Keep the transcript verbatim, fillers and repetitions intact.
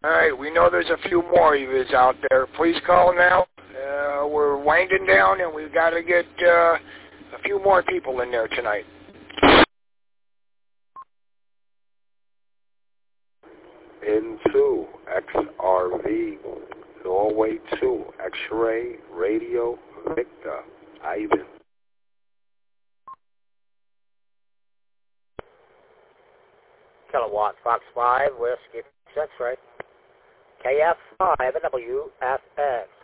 All right, we know there's a few more of you out there. Please call now. Uh, we're winding down, and we've got to get uh, a few more people in there tonight. N two, X R V, Norway two, X-Ray, Radio, Victor, Ivan. Kilowatt, Fox five, Whiskey, X-Ray. K F five, W F X.